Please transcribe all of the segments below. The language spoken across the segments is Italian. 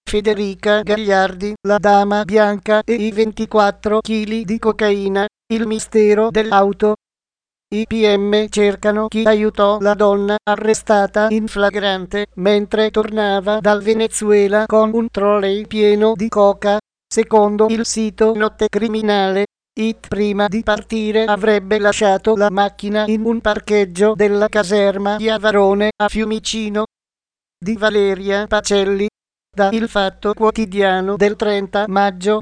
Federica Gagliardi, la dama bianca e i 24 kg di cocaina, il mistero dell'auto. I PM cercano chi aiutò la donna arrestata in flagrante mentre tornava dal Venezuela con un trolley pieno di coca. Secondo il sito Notte Criminale, It prima di partire avrebbe lasciato la macchina in un parcheggio della caserma di Avarone a Fiumicino. Di Valeria Pacelli. Da Il Fatto Quotidiano del 30 maggio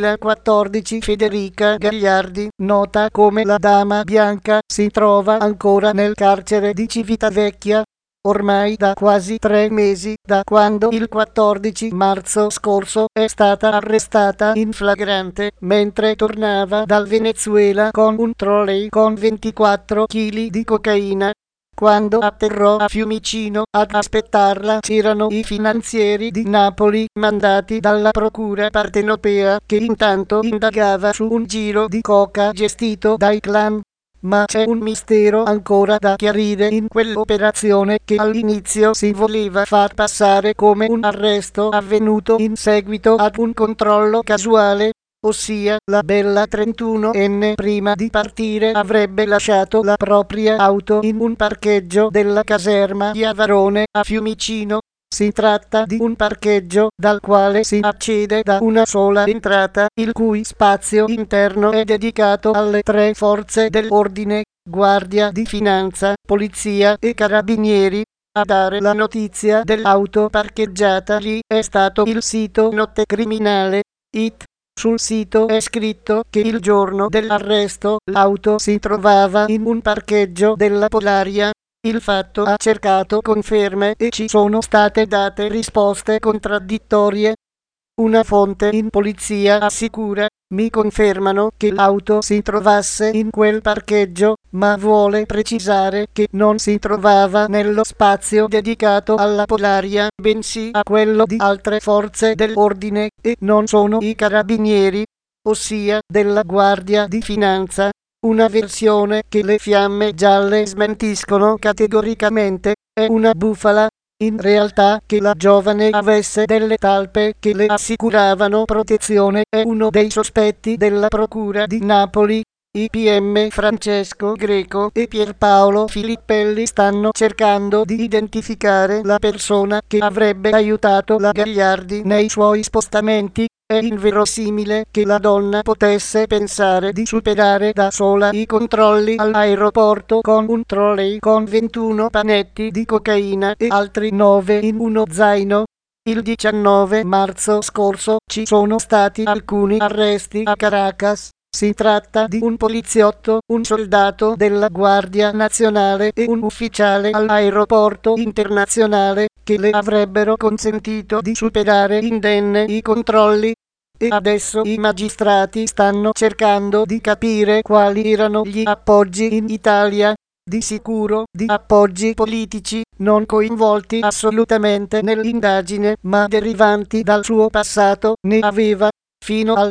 2014. Federica Gagliardi, nota come la dama bianca, si trova ancora nel carcere di Civitavecchia, ormai da quasi 3 mesi, da quando il 14 marzo scorso è stata arrestata in flagrante mentre tornava dal Venezuela con un trolley con 24 kg di cocaina. Quando atterrò a Fiumicino ad aspettarla c'erano i finanzieri di Napoli mandati dalla procura partenopea che intanto indagava su un giro di coca gestito dai clan. Ma c'è un mistero ancora da chiarire in quell'operazione che all'inizio si voleva far passare come un arresto avvenuto in seguito ad un controllo casuale. Ossia, la bella 31enne prima di partire avrebbe lasciato la propria auto in un parcheggio della caserma di Avarone a Fiumicino. Si tratta di un parcheggio dal quale si accede da una sola entrata, il cui spazio interno è dedicato alle 3 forze dell'ordine, Guardia di Finanza, Polizia e Carabinieri. A dare la notizia dell'auto parcheggiata lì è stato il sito Notte Criminale, It. Sul sito è scritto che il giorno dell'arresto l'auto si trovava in un parcheggio della Polaria. Il Fatto ha cercato conferme e ci sono state date risposte contraddittorie. Una fonte in polizia assicura: mi confermano che l'auto si trovasse in quel parcheggio, ma vuole precisare che non si trovava nello spazio dedicato alla Polaria, bensì a quello di altre forze dell'ordine, e non sono i carabinieri, ossia della Guardia di Finanza. Una versione che le Fiamme Gialle smentiscono categoricamente. È una bufala. In realtà, che la giovane avesse delle talpe che le assicuravano protezione è uno dei sospetti della procura di Napoli. I PM Francesco Greco e Pierpaolo Filippelli stanno cercando di identificare la persona che avrebbe aiutato la Gagliardi nei suoi spostamenti. È inverosimile che la donna potesse pensare di superare da sola i controlli all'aeroporto con un trolley con 21 panetti di cocaina e altri 9 in uno zaino. Il 19 marzo scorso ci sono stati alcuni arresti a Caracas. Si tratta di un poliziotto, un soldato della Guardia Nazionale e un ufficiale all'aeroporto internazionale che le avrebbero consentito di superare indenne i controlli. E adesso i magistrati stanno cercando di capire quali erano gli appoggi in Italia. Di sicuro di appoggi politici, non coinvolti assolutamente nell'indagine, ma derivanti dal suo passato. Ne aveva fino al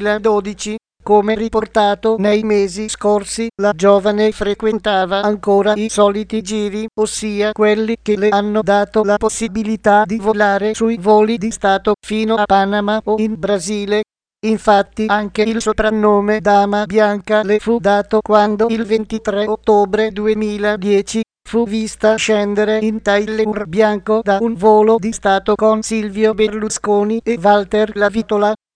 2012. Come riportato nei mesi scorsi, la giovane frequentava ancora i soliti giri, ossia quelli che le hanno dato la possibilità di volare sui voli di Stato fino a Panama o in Brasile. Infatti anche il soprannome Dama Bianca le fu dato quando il 23 ottobre 2010 fu vista scendere in tailleur bianco da un volo di Stato con Silvio Berlusconi e Walter Lavitola.